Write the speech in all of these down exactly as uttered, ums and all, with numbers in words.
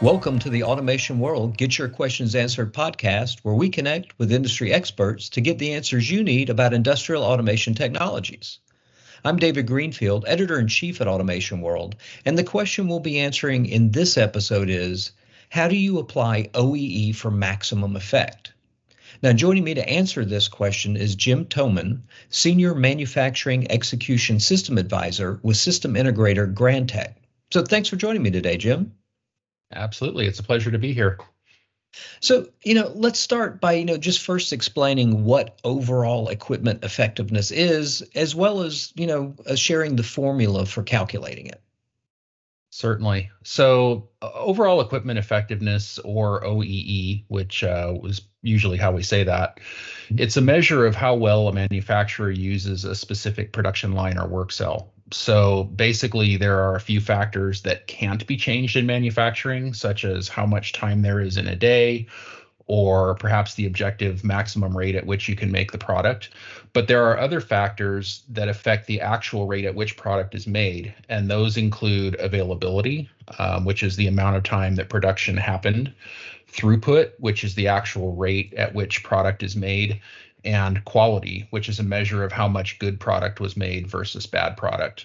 Welcome to the Automation World Get Your Questions Answered podcast, where we connect with industry experts to get the answers you need about industrial automation technologies. I'm David Greenfield, editor-in-chief at Automation World, and the question we'll be answering in this episode is, how do you apply O E E for maximum effect? Now, joining me to answer this question is Jim Thoman, Senior Manufacturing Execution System Advisor with System Integrator Grantech. So thanks for joining me today, Jim. Absolutely. It's a pleasure to be here. So, you know, let's start by, you know, just first explaining what overall equipment effectiveness is, as well as, you know, uh, sharing the formula for calculating it. Certainly. So uh, overall equipment effectiveness, or O E E, which uh, was usually how we say that, it's a measure of how well a manufacturer uses a specific production line or work cell. So basically, there are a few factors that can't be changed in manufacturing, such as how much time there is in a day, or perhaps the objective maximum rate at which you can make the product. But there are other factors that affect the actual rate at which product is made, and those include availability, um, which is the amount of time that production happened, throughput, which is the actual rate at which product is made, and quality, which is a measure of how much good product was made versus bad product.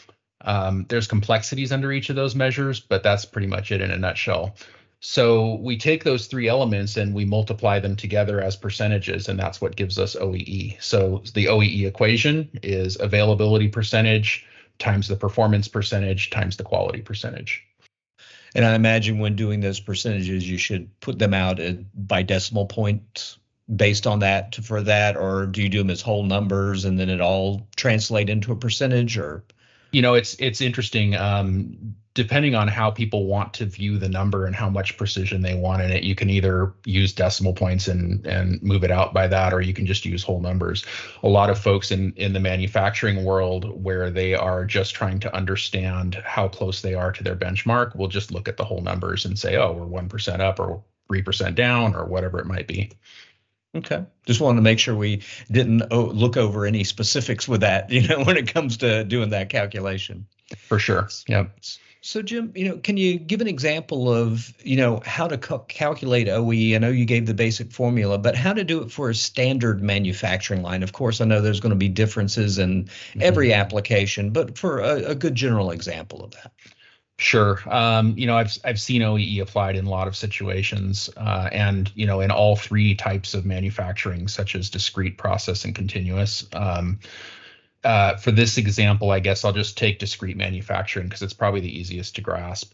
Um, there's complexities under each of those measures, but that's pretty much it in a nutshell. So we take those three elements and we multiply them together as percentages, and that's what gives us O E E. So the O E E equation is availability percentage times the performance percentage times the quality percentage. And I imagine when doing those percentages, you should put them out at, by decimal points based on that for that, or do you do them as whole numbers and then it all translate into a percentage? Or you know, it's it's interesting. Um, depending on how people want to view the number and how much precision they want in it, you can either use decimal points and and move it out by that, or you can just use whole numbers. A lot of folks in in the manufacturing world, where they are just trying to understand how close they are to their benchmark, will just look at the whole numbers and say, oh, we're one percent up or three percent down or whatever it might be. Okay. Just wanted to make sure we didn't oh, look over any specifics with that, you know, when it comes to doing that calculation. For sure. Yep. So, Jim, you know, can you give an example of, you know, how to ca- calculate O E E? I know you gave the basic formula, but how to do it for a standard manufacturing line? Of course, I know there's going to be differences in every mm-hmm. application, but for a, a good general example of that. Sure. Um, you know, I've I've seen O E E applied in a lot of situations, uh, and you know, in all three types of manufacturing, such as discrete, process, and continuous. Um, uh, for this example, I guess I'll just take discrete manufacturing because it's probably the easiest to grasp.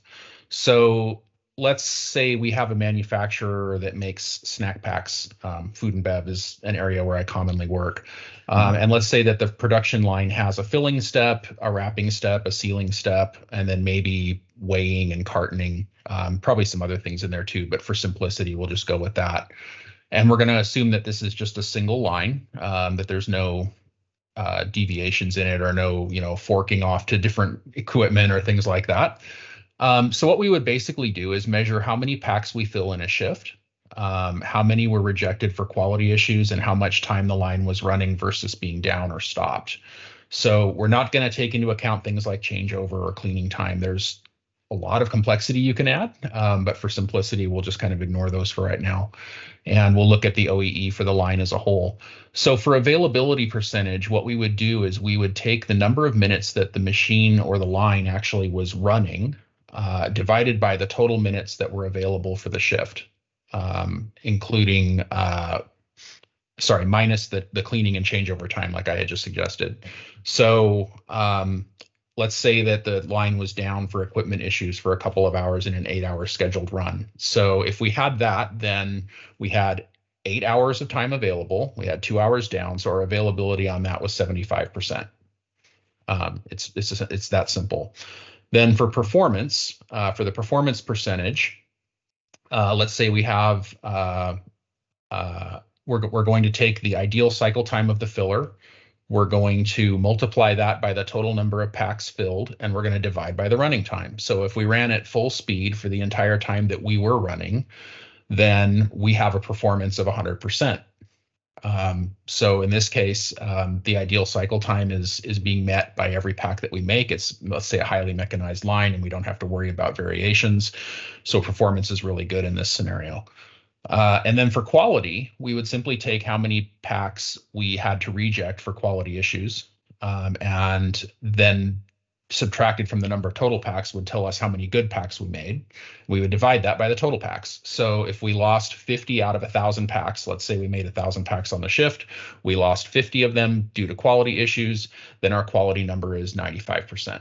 So let's say we have a manufacturer that makes snack packs. Um, food and bev is an area where I commonly work. Um, and let's say that the production line has a filling step, a wrapping step, a sealing step, and then maybe weighing and cartoning, um, probably some other things in there too. But for simplicity, we'll just go with that. And we're going to assume that this is just a single line, um, that there's no uh, deviations in it or no, you know, forking off to different equipment or things like that. Um, so what we would basically do is measure how many packs we fill in a shift, um, how many were rejected for quality issues, and how much time the line was running versus being down or stopped. So we're not going to take into account things like changeover or cleaning time. There's a lot of complexity you can add, um, but for simplicity, we'll just kind of ignore those for right now. And we'll look at the O E E for the line as a whole. So for availability percentage, what we would do is we would take the number of minutes that the machine or the line actually was running, Uh, divided by the total minutes that were available for the shift, um, including, uh, sorry, minus the, the cleaning and changeover time, like I had just suggested. So um, let's say that the line was down for equipment issues for a couple of hours in an eight hour scheduled run. So if we had that, then we had eight hours of time available. We had two hours down. So our availability on that was seventy-five percent. Um, it's, it's, it's that simple. Then for performance, uh, for the performance percentage, uh, let's say we have, uh, uh, we're, we're going to take the ideal cycle time of the filler. We're going to multiply that by the total number of packs filled, and we're going to divide by the running time. So if we ran at full speed for the entire time that we were running, then we have a performance of one hundred percent. Um, so in this case, um, the ideal cycle time is is being met by every pack that we make. It's, let's say, a highly mechanized line, and we don't have to worry about variations. So performance is really good in this scenario. Uh, and then for quality, we would simply take how many packs we had to reject for quality issues, um, and then subtracted from the number of total packs would tell us how many good packs we made. We would divide that by the total packs. So if we lost fifty out of a thousand packs, let's say we made a thousand packs on the shift, we lost fifty of them due to quality issues, then our quality number is ninety-five percent.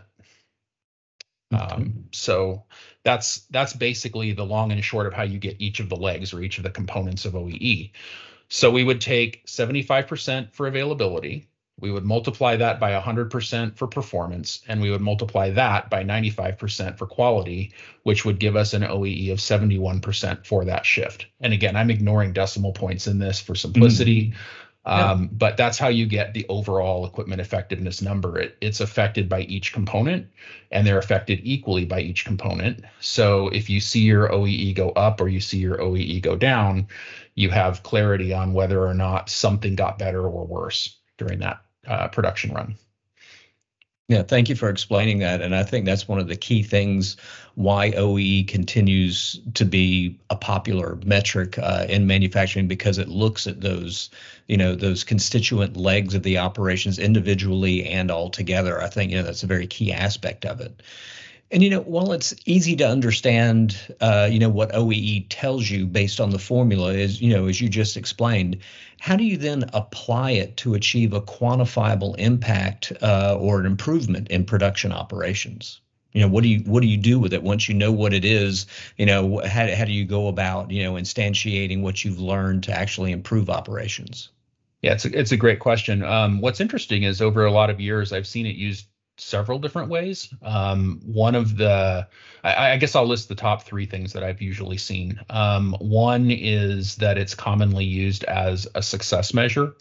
Um, so that's that's basically the long and short of how you get each of the legs or each of the components of O E E. So we would take seventy-five percent for availability, we would multiply that by one hundred percent for performance, and we would multiply that by ninety-five percent for quality, which would give us an O E E of seventy-one percent for that shift. And again, I'm ignoring decimal points in this for simplicity. Mm-hmm. Um, yeah. But that's how you get the overall equipment effectiveness number. It, it's affected by each component, and they're affected equally by each component. So if you see your O E E go up or you see your O E E go down, you have clarity on whether or not something got better or worse during that uh, production run. Yeah, thank you for explaining that. And I think that's one of the key things why O E E continues to be a popular metric uh, in manufacturing, because it looks at those, you know, those constituent legs of the operations individually and all together. I think, you know, that's a very key aspect of it. And, you know, while it's easy to understand, uh, you know, what O E E tells you based on the formula is, you know, as you just explained, how do you then apply it to achieve a quantifiable impact uh, or an improvement in production operations? You know, what do you what do you do with it once you know what it is? You know, how, how do you go about, you know, instantiating what you've learned to actually improve operations? Yeah, it's a, it's a great question. Um, what's interesting is over a lot of years, I've seen it used several different ways. Um, one of the, I, I guess I'll list the top three things that I've usually seen. Um, one is that it's commonly used as a success measure.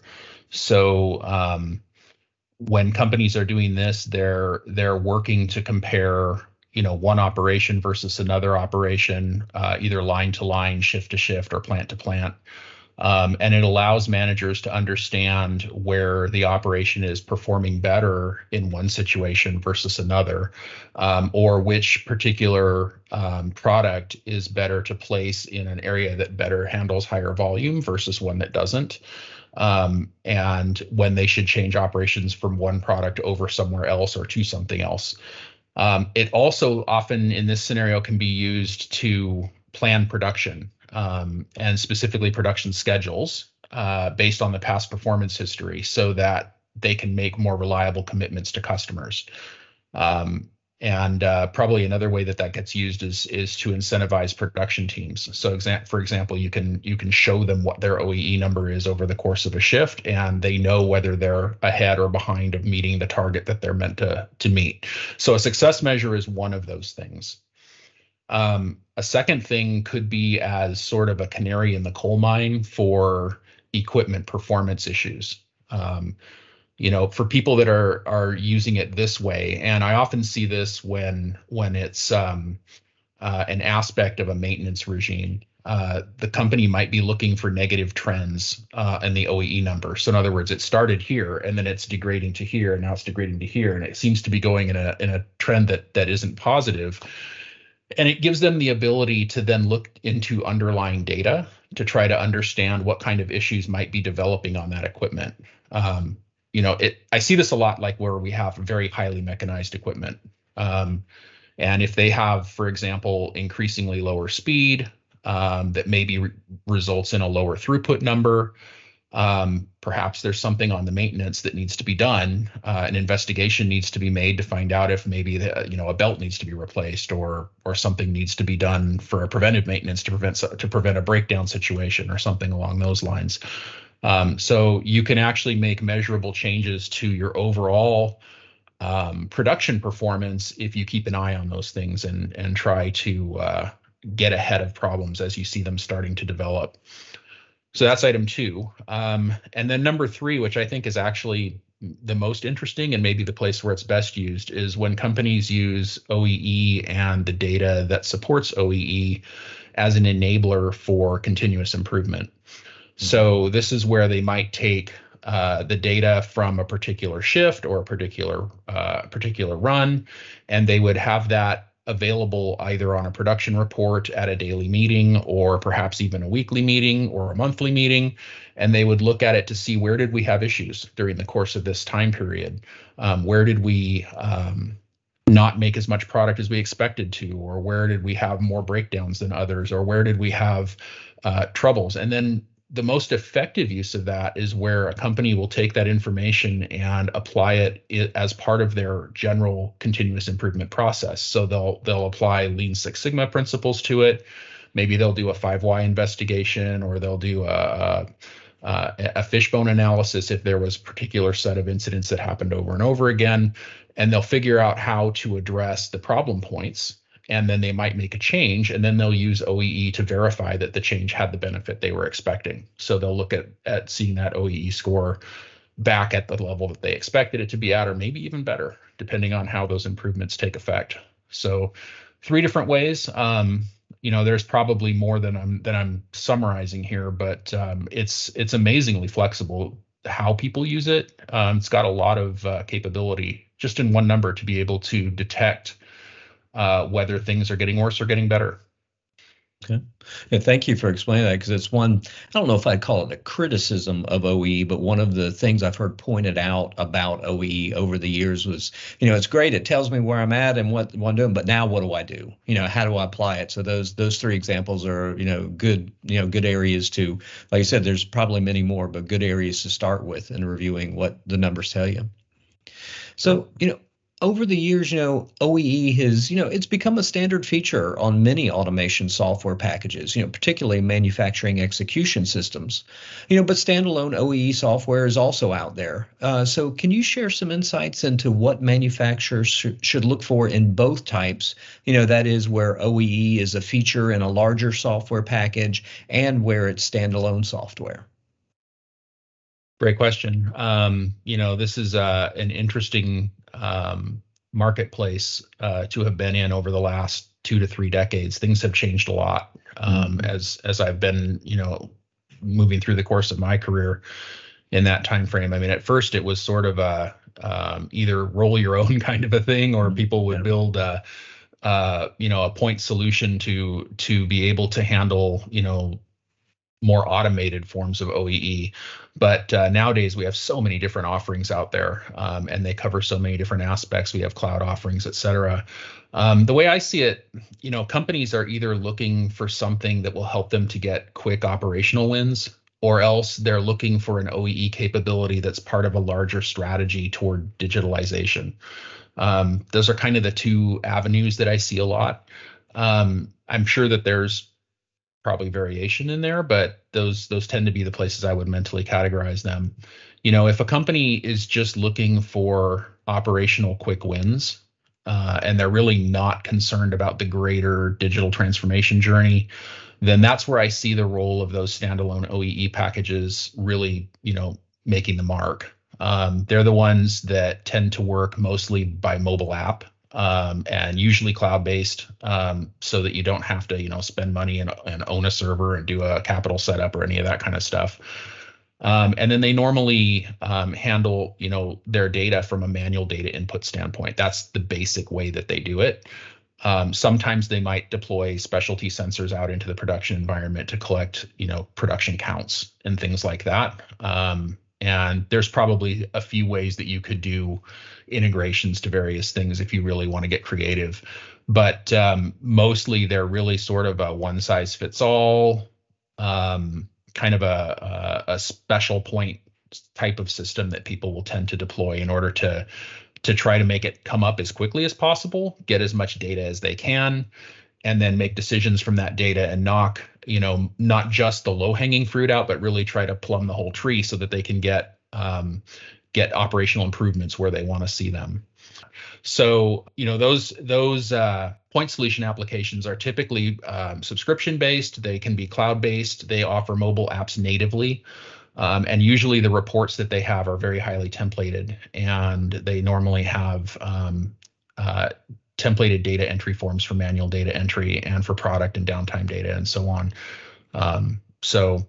So um, when companies are doing this, they're they're working to compare, you know, one operation versus another operation, uh, either line to line, shift to shift, or plant to plant. Um, and it allows managers to understand where the operation is performing better in one situation versus another, um, or which particular um, product is better to place in an area that better handles higher volume versus one that doesn't, um, and when they should change operations from one product over somewhere else or to something else. Um, it also often in this scenario can be used to plan production. Um, and specifically production schedules uh, based on the past performance history, so that they can make more reliable commitments to customers. Um, and uh, probably another way that that gets used is is to incentivize production teams. So, exa- for example, you can you can show them what their O E E number is over the course of a shift, and they know whether they're ahead or behind of meeting the target that they're meant to to meet. So, a success measure is one of those things. Um, a second thing could be as sort of a canary in the coal mine for equipment performance issues. Um, you know, for people that are are using it this way, and I often see this when when it's um, uh, an aspect of a maintenance regime. Uh, the company might be looking for negative trends uh, in the O E E number. So in other words, it started here and then it's degrading to here, and now it's degrading to here, and it seems to be going in a in a trend that that isn't positive. And it gives them the ability to then look into underlying data to try to understand what kind of issues might be developing on that equipment. Um, you know, it. I see this a lot, like where we have very highly mechanized equipment. Um, and if they have, for example, increasingly lower speed, um, that maybe re- results in a lower throughput number. Um, perhaps there's something on the maintenance that needs to be done. Uh, an investigation needs to be made to find out if maybe the, you know, a belt needs to be replaced, or or something needs to be done for a preventive maintenance to prevent to prevent a breakdown situation or something along those lines. Um, so you can actually make measurable changes to your overall um, production performance if you keep an eye on those things and and try to uh, get ahead of problems as you see them starting to develop. So that's item two. Um, and then number three, which I think is actually the most interesting and maybe the place where it's best used, is when companies use O E E and the data that supports O E E as an enabler for continuous improvement. So this is where they might take uh, the data from a particular shift or a particular uh, particular run, and they would have that available either on a production report at a daily meeting or perhaps even a weekly meeting or a monthly meeting. And they would look at it to see, where did we have issues during the course of this time period? Um, where did we um, not make as much product as we expected to, or where did we have more breakdowns than others, or where did we have uh, troubles? And then the most effective use of that is where a company will take that information and apply it as part of their general continuous improvement process. So they'll they'll apply Lean Six Sigma principles to it. Maybe they'll do a five why investigation, or they'll do a, a, a fishbone analysis if there was a particular set of incidents that happened over and over again, and they'll figure out how to address the problem points. And then they might make a change, and then they'll use O E E to verify that the change had the benefit they were expecting. So they'll look at, at seeing that O E E score back at the level that they expected it to be at, or maybe even better, depending on how those improvements take effect. So three different ways. Um, you know, there's probably more than I'm than I'm summarizing here, but um, it's it's amazingly flexible how people use it. Um, it's got a lot of uh, capability just in one number to be able to detect Uh, whether things are getting worse or getting better. Okay. Yeah, thank you for explaining that, because it's one, I don't know if I'd call it a criticism of O E E, but one of the things I've heard pointed out about O E E over the years was, you know, it's great. It tells me where I'm at and what, what I'm doing, but now what do I do? You know, how do I apply it? So those those three examples are, you know, good, you know, good areas to, like I said, there's probably many more, but good areas to start with in reviewing what the numbers tell you. So, you know, over the years, you know, O E E has, you know, it's become a standard feature on many automation software packages, you know, particularly manufacturing execution systems, you know, but standalone O E E software is also out there. Uh, so can you share some insights into what manufacturers sh- should look for in both types? You know, that is where O E E is a feature in a larger software package and where it's standalone software. Great question. Um, you know, this is uh, an interesting um, marketplace uh, to have been in over the last two to three decades. Things have changed a lot um, mm-hmm. as as I've been, you know, moving through the course of my career in that time frame. I mean, at first it was sort of a um, either roll your own kind of a thing, or people would yeah. build a, uh, you know, a point solution to to be able to handle, you know, more automated forms of O E E. But uh, nowadays we have so many different offerings out there, um, and they cover so many different aspects. We have cloud offerings, et cetera. Um, the way I see it, you know, companies are either looking for something that will help them to get quick operational wins, or else they're looking for an O E E capability that's part of a larger strategy toward digitalization. Um, those are kind of the two avenues that I see a lot. Um, I'm sure that there's probably variation in there, but those those tend to be the places I would mentally categorize them. You know, if a company is just looking for operational quick wins, uh, and they're really not concerned about the greater digital transformation journey, then that's where I see the role of those standalone O E E packages really, you know, making the mark. Um, they're the ones that tend to work mostly by mobile app. Um, and usually cloud-based, um, so that you don't have to, you know, spend money and, and own a server and do a capital setup or any of that kind of stuff. Um, and then they normally um, handle, you know, their data from a manual data input standpoint. That's the basic way that they do it. Um, sometimes they might deploy specialty sensors out into the production environment to collect, you know, production counts and things like that. Um, And there's probably a few ways that you could do integrations to various things if you really want to get creative. But um, mostly they're really sort of a one size fits all, um, kind of a, a, a special point type of system that people will tend to deploy in order to, to try to make it come up as quickly as possible, get as much data as they can, and then make decisions from that data and knock, you know, not just the low hanging fruit out, but really try to plumb the whole tree so that they can get um, get operational improvements where they want to see them. So, you know, those those uh, point solution applications are typically um, subscription based. They can be cloud based. They offer mobile apps natively. Um, and usually the reports that they have are very highly templated, and they normally have um, uh, templated data entry forms for manual data entry and for product and downtime data and so on. Um, so,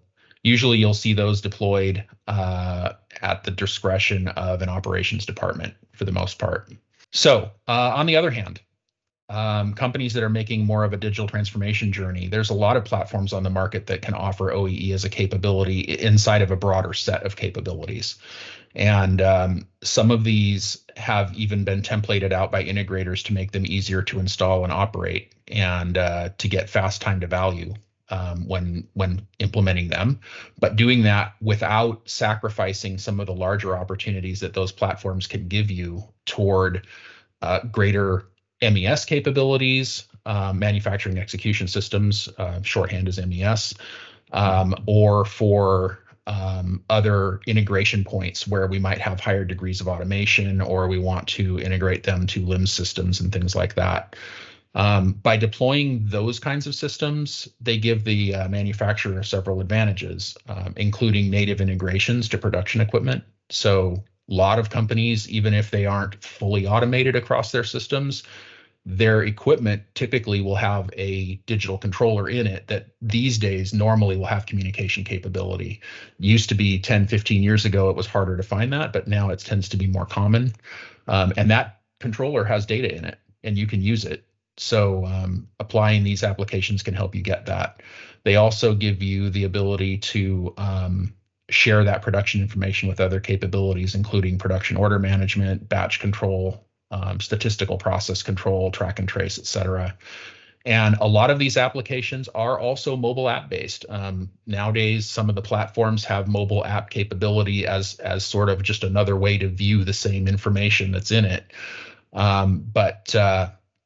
Usually you'll see those deployed uh, at the discretion of an operations department for the most part. So uh, on the other hand, um, companies that are making more of a digital transformation journey, there's a lot of platforms on the market that can offer O E E as a capability inside of a broader set of capabilities. And um, some of these have even been templated out by integrators to make them easier to install and operate, and uh, to get fast time to value um, when when implementing them. But doing that without sacrificing some of the larger opportunities that those platforms can give you toward uh, greater M E S capabilities, uh, manufacturing execution systems, uh, shorthand is M E S, um, or for um, other integration points where we might have higher degrees of automation, or we want to integrate them to LIMS systems and things like that. Um, by deploying those kinds of systems, they give the uh, manufacturer several advantages, um, including native integrations to production equipment. So a lot of companies, even if they aren't fully automated across their systems, their equipment typically will have a digital controller in it that these days normally will have communication capability. Used to be ten, fifteen years ago, it was harder to find that, but now it tends to be more common. Um, and that controller has data in it and you can use it. So um, applying these applications can help you get that. They also give you the ability to um, share that production information with other capabilities, including production order management, batch control, Um, statistical process control, track and trace, et cetera. And a lot of these applications are also mobile app based. Um, nowadays, some of the platforms have mobile app capability as, as sort of just another way to view the same information that's in it. Um, but uh,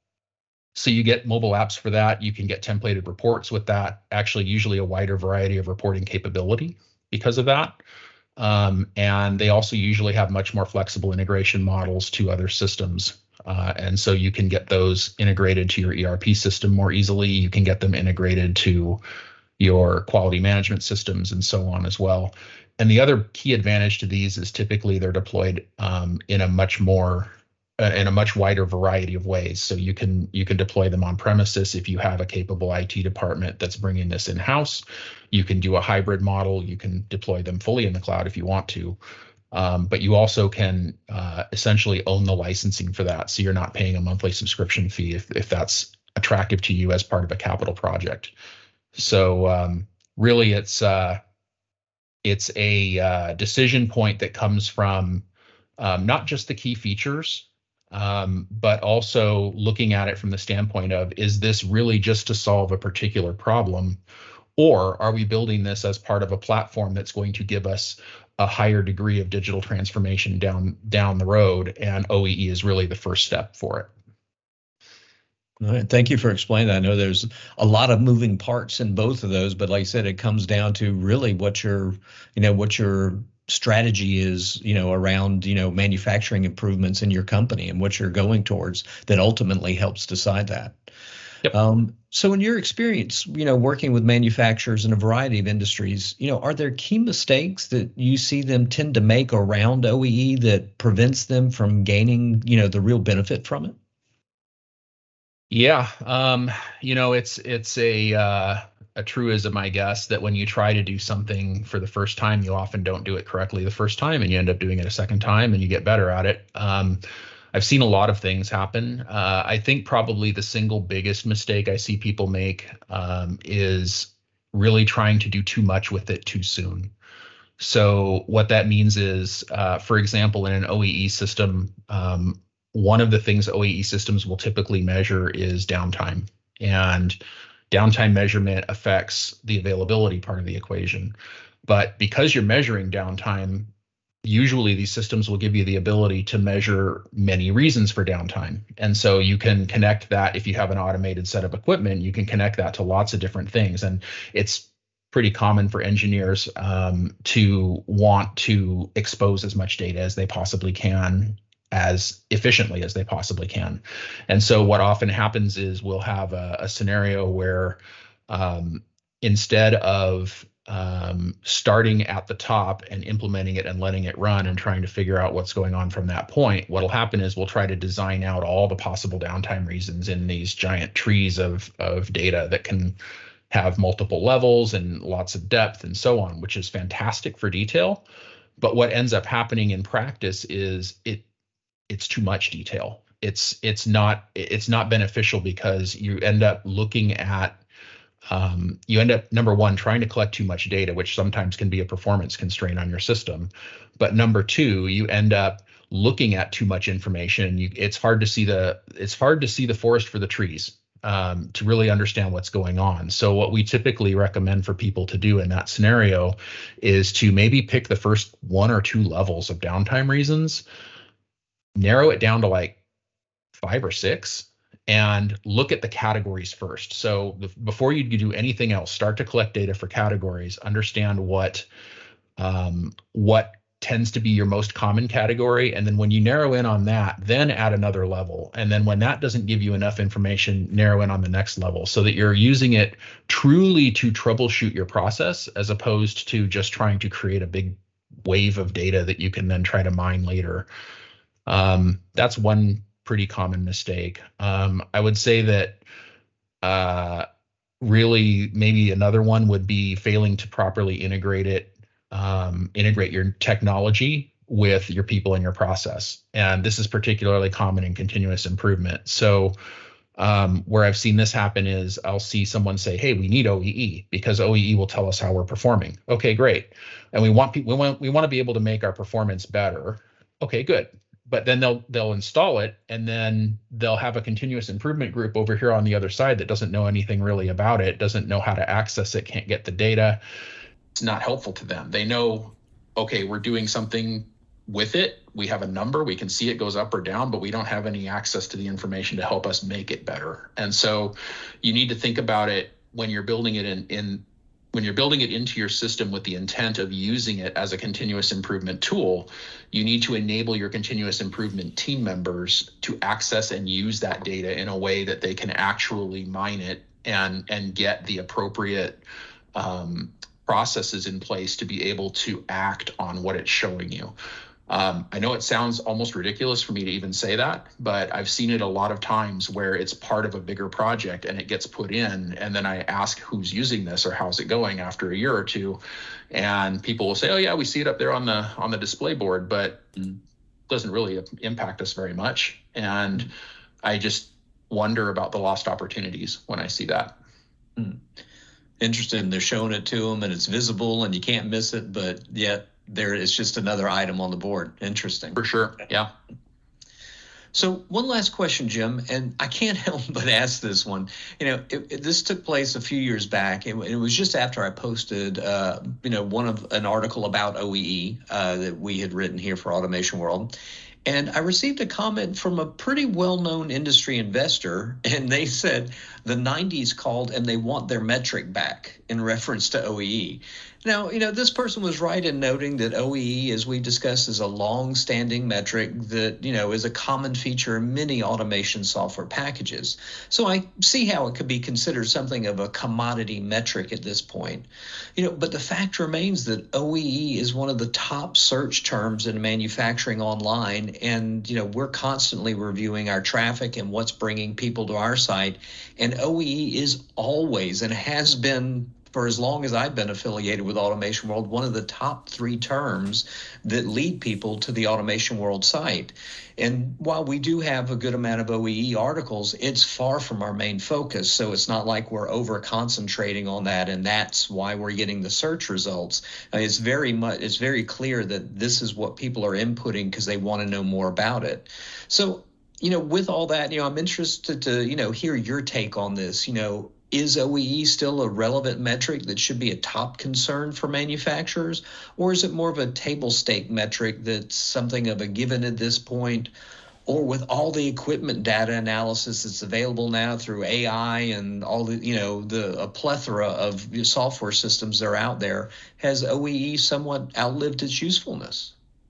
so you get mobile apps for that. You can get templated reports with that, actually usually a wider variety of reporting capability because of that. Um, and they also usually have much more flexible integration models to other systems. Uh, and so you can get those integrated to your E R P system more easily. You can get them integrated to your quality management systems and so on as well. And the other key advantage to these is typically they're deployed um, in a much more uh, in a much wider variety of ways. So you can you can deploy them on premises if you have a capable I T department that's bringing this in-house. You can do a hybrid model. You can deploy them fully in the cloud if you want to. Um, but you also can uh, essentially own the licensing for that. So you're not paying a monthly subscription fee if, if that's attractive to you as part of a capital project. So um, really it's uh, it's a uh, decision point that comes from um, not just the key features, um, but also looking at it from the standpoint of, is this really just to solve a particular problem? Or are we building this as part of a platform that's going to give us a higher degree of digital transformation down down the road? And O E E is really the first step for it. All right, thank you for explaining that. I know there's a lot of moving parts in both of those, but like I said, it comes down to really what your, you know, what your strategy is, you know, around, you know, manufacturing improvements in your company and what you're going towards that ultimately helps decide that. Yep. Um, so in your experience, you know, working with manufacturers in a variety of industries, you know, are there key mistakes that you see them tend to make around O E E that prevents them from gaining, you know, the real benefit from it? Yeah, um, you know, it's it's a uh, a truism, I guess, that when you try to do something for the first time, you often don't do it correctly the first time, and you end up doing it a second time, and you get better at it. Um, I've seen a lot of things happen. Uh, I think probably the single biggest mistake I see people make um, is really trying to do too much with it too soon. So what that means is, uh, for example, in an O E E system, um, one of the things O E E systems will typically measure is downtime, and downtime measurement affects the availability part of the equation. But because you're measuring downtime, usually these systems will give you the ability to measure many reasons for downtime. And so you can connect that. If you have an automated set of equipment, you can connect that to lots of different things. And it's pretty common for engineers um, to want to expose as much data as they possibly can, as efficiently as they possibly can. And so what often happens is we'll have a, a scenario where um, instead of um, starting at the top and implementing it and letting it run and trying to figure out what's going on from that point, what'll happen is we'll try to design out all the possible downtime reasons in these giant trees of, of data that can have multiple levels and lots of depth and so on, which is fantastic for detail. But what ends up happening in practice is it it's too much detail. It's it's not it's not beneficial because you end up looking at um, you end up, number one, trying to collect too much data, which sometimes can be a performance constraint on your system. But number two, you end up looking at too much information. You, it's hard to see the it's hard to see the forest for the trees, um, to really understand what's going on. So what we typically recommend for people to do in that scenario is to maybe pick the first one or two levels of downtime reasons, narrow it down to like five or six, and look at the categories first. So the, before you do anything else, start to collect data for categories, understand what um, what tends to be your most common category. And then when you narrow in on that, then add another level. And then when that doesn't give you enough information, narrow in on the next level so that you're using it truly to troubleshoot your process, as opposed to just trying to create a big wave of data that you can then try to mine later. Um, that's one pretty common mistake. Um, I would say that uh, really maybe another one would be failing to properly integrate it, um, integrate your technology with your people and your process. And this is particularly common in continuous improvement. So um, where I've seen this happen is I'll see someone say, hey, we need O E E because O E E will tell us how we're performing. Okay, great. And we want people, we want, we want to be able to make our performance better. Okay, good. But then they'll they'll install it, and then they'll have a continuous improvement group over here on the other side that doesn't know anything really about it, doesn't know how to access it, can't get the data. It's not helpful to them. They know, okay, we're doing something with it. We have a number, we can see it goes up or down, but we don't have any access to the information to help us make it better. And so you need to think about it when you're building it in, in when you're building it into your system with the intent of using it as a continuous improvement tool. You need to enable your continuous improvement team members to access and use that data in a way that they can actually mine it and, and get the appropriate um, processes in place to be able to act on what it's showing you. Um, I know it sounds almost ridiculous for me to even say that, but I've seen it a lot of times where it's part of a bigger project and it gets put in, and then I ask who's using this or how's it going after a year or two, and people will say, oh yeah, we see it up there on the on the display board, but it doesn't really impact us very much. And I just wonder about the lost opportunities when I see that. Hmm. Interesting. They're showing it to them and it's visible and you can't miss it, but yet there is just another item on the board. Interesting. For sure. Yeah. So one last question, Jim, and I can't help but ask this one. You know, it, it, this took place a few years back. It, it was just after I posted, uh, you know, one of an article about O E E uh, that we had written here for Automation World. And I received a comment from a pretty well-known industry investor, and they said the nineties called and they want their metric back in reference to O E E. Now, you know, this person was right in noting that O E E, as we discussed, is a long-standing metric that, you know, is a common feature in many automation software packages. So I see how it could be considered something of a commodity metric at this point. You know, but the fact remains that O E E is one of the top search terms in manufacturing online, and, you know, we're constantly reviewing our traffic and what's bringing people to our site, and O E E is always and has been for as long as I've been affiliated with Automation World, one of the top three terms that lead people to the Automation World site. And while we do have a good amount of O E E articles, it's far from our main focus. So it's not like we're over concentrating on that, and that's why we're getting the search results. I mean, it's very much, it's very clear that this is what people are inputting because they want to know more about it. So, you know, with all that, you know, I'm interested to, you know, hear your take on this. You know, is O E E still a relevant metric that should be a top concern for manufacturers, or is it more of a table stake metric that's something of a given at this point? Or with all the equipment data analysis that's available now through A I and all the, you know, the a plethora of software systems that are out there, has O E E somewhat outlived its usefulness?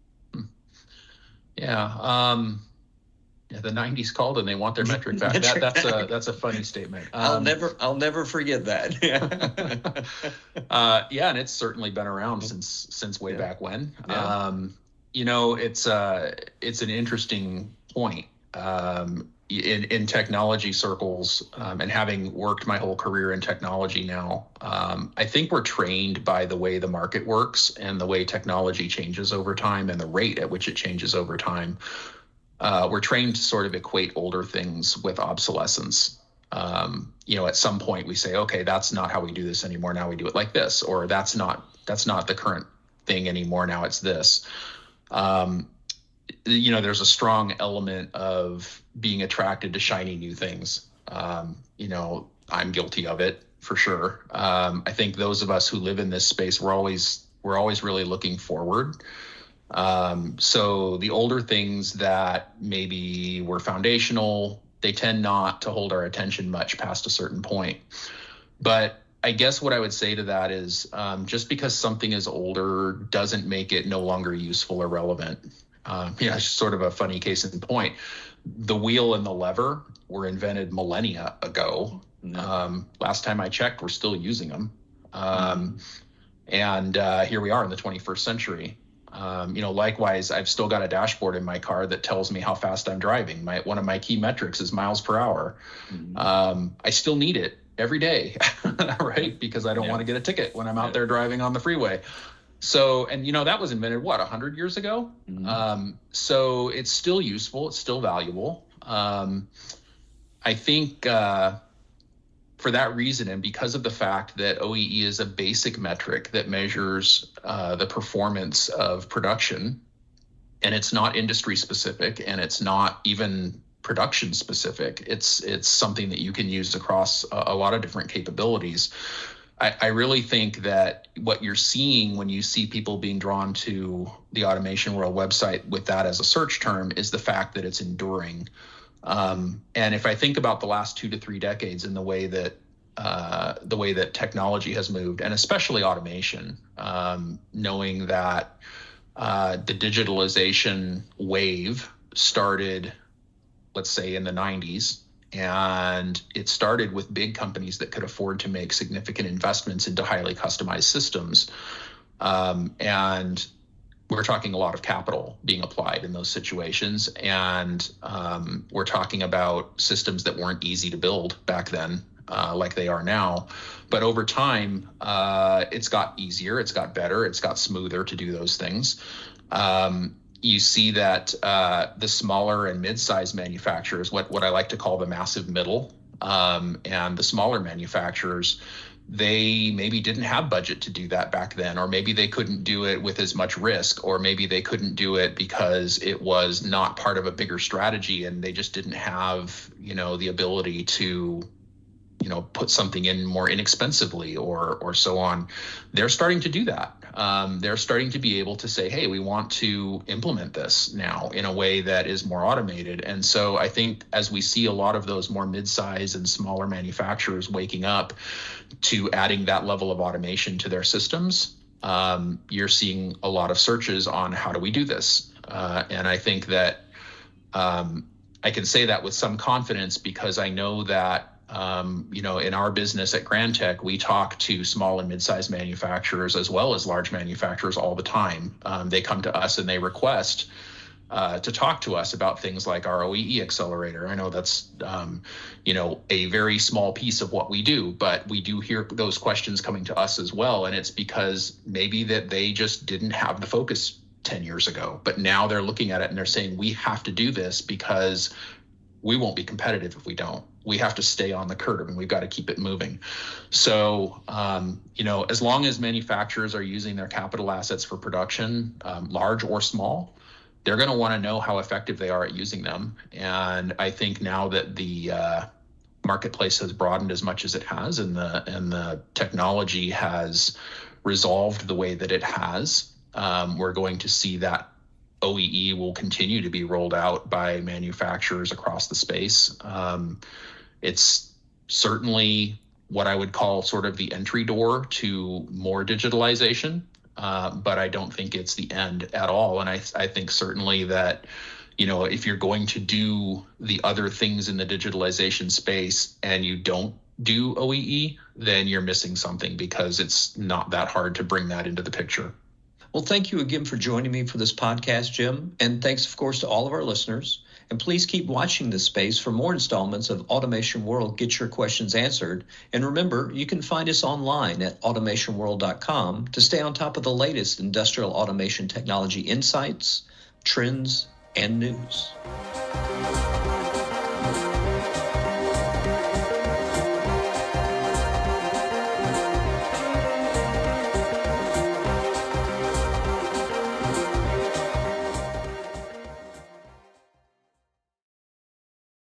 Yeah. Um... Yeah, the nineties called and they want their metric back. That, that's a that's a funny statement. Um, I'll never I'll never forget that. uh, yeah, and it's certainly been around since since way yeah. back when. Yeah. Um, you know, it's uh it's an interesting point. Um, in, in technology circles, um, and having worked my whole career in technology now, um, I think we're trained by the way the market works and the way technology changes over time and the rate at which it changes over time. Uh, we're trained to sort of equate older things with obsolescence. Um, you know, at some point we say, okay, that's not how we do this anymore. Now we do it like this, or that's not that's not the current thing anymore. Now it's this. Um, you know, there's a strong element of being attracted to shiny new things. Um, you know, I'm guilty of it for sure. Um, I think those of us who live in this space, we're always we're always really looking forward. Um, so the older things that maybe were foundational, they tend not to hold our attention much past a certain point. But I guess what I would say to that is, um, just because something is older doesn't make it no longer useful or relevant. Um, yeah, it's sort of a funny case in point. The wheel and the lever were invented millennia ago. Mm-hmm. Um, last time I checked, we're still using them. Um, mm-hmm. And uh, here we are in the twenty-first century. Um, you know, likewise, I've still got a dashboard in my car that tells me how fast I'm driving. My one of my key metrics is miles per hour. Mm-hmm. Um, I still need it every day, right? Because I don't yeah. want to get a ticket when I'm out yeah. there driving on the freeway. So, and you know, that was invented, what, one hundred years ago? Mm-hmm. Um, so it's still useful. It's still valuable. Um, I think uh, for that reason, and because of the fact that O E E is a basic metric that measures uh, the performance of production, and it's not industry specific, and it's not even production specific, it's it's something that you can use across a, a lot of different capabilities. I, I really think that what you're seeing when you see people being drawn to the Automation World website with that as a search term is the fact that it's enduring. Um, and if I think about the last two to three decades and the way that uh, the way that technology has moved, and especially automation, um, knowing that uh, the digitalization wave started, let's say, in the nineties, and it started with big companies that could afford to make significant investments into highly customized systems. Um, and we're talking a lot of capital being applied in those situations. And um, we're talking about systems that weren't easy to build back then, uh, like they are now. But over time, uh, it's got easier, it's got better, it's got smoother to do those things. Um, You see that uh, the smaller and mid-sized manufacturers, what, what I like to call the massive middle, um, and the smaller manufacturers, they maybe didn't have budget to do that back then, or maybe they couldn't do it with as much risk, or maybe they couldn't do it because it was not part of a bigger strategy and they just didn't have, you know, the ability to, you know, put something in more inexpensively or or so on. They're starting to do that. Um, they're starting to be able to say, hey, we want to implement this now in a way that is more automated. And so I think as we see a lot of those more mid-size and smaller manufacturers waking up to adding that level of automation to their systems, um, you're seeing a lot of searches on how do we do this? Uh, and I think that um, I can say that with some confidence because I know that Um, you know, in our business at Grantech, we talk to small and mid-sized manufacturers as well as large manufacturers all the time. Um, they come to us and they request uh, to talk to us about things like our O E E accelerator. I know that's, um, you know, a very small piece of what we do, but we do hear those questions coming to us as well. And it's because maybe that they just didn't have the focus ten years ago, but now they're looking at it and they're saying, we have to do this because we won't be competitive if we don't. We have to stay on the curve and we've got to keep it moving. So, um, you know, as long as manufacturers are using their capital assets for production, um, large or small, they're going to want to know how effective they are at using them. And I think now that the uh, marketplace has broadened as much as it has, and the and the technology has resolved the way that it has, um, we're going to see that O E E will continue to be rolled out by manufacturers across the space. Um, it's certainly what I would call sort of the entry door to more digitalization, uh, but I don't think it's the end at all. And I, I think certainly that, you know, if you're going to do the other things in the digitalization space and you don't do O E E, then you're missing something because it's not that hard to bring that into the picture. Well, thank you again for joining me for this podcast, Jim. And thanks, of course, to all of our listeners. And please keep watching this space for more installments of Automation World Get Your Questions Answered. And remember, you can find us online at automation world dot com to stay on top of the latest industrial automation technology insights, trends, and news.